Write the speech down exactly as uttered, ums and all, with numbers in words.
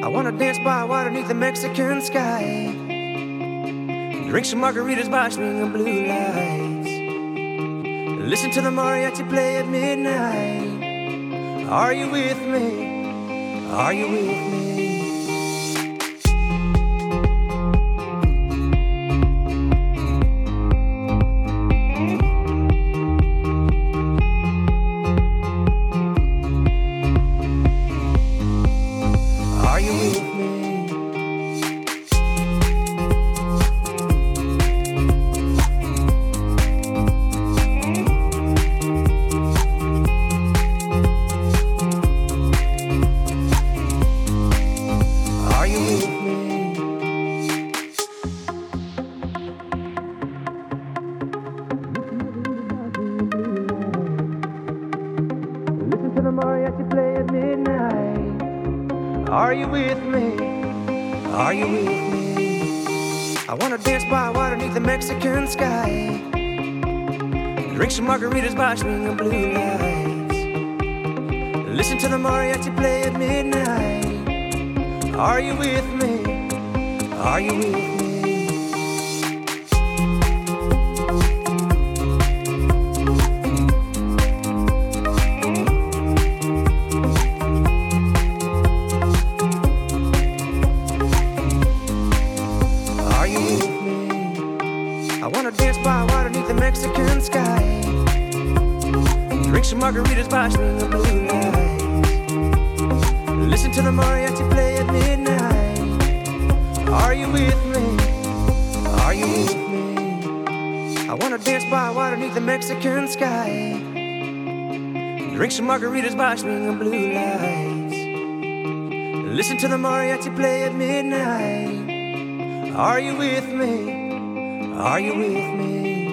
I wanna dance by water beneath the Mexican sky. Drink some margaritas by swinging blue lights. Listen to the mariachi play at midnight. Are you with me? Are you with me? Mariachi play at midnight. Are you with me? Are you with me? I wanna dance by water beneath the Mexican sky. Drink some margaritas by swinging blue lights. Listen to the mariachi play at midnight. Are you with me? Are you with me? I wanna dance by water beneath the Mexican sky. Drink some margaritas by swinging blue lights. Listen to the mariachi play at midnight. Are you with me? Are you with me? I wanna dance by water beneath the Mexican sky. Drink some margaritas by swinging blue lights. Listen to the mariachi play at midnight. Are you with me? Are you with me?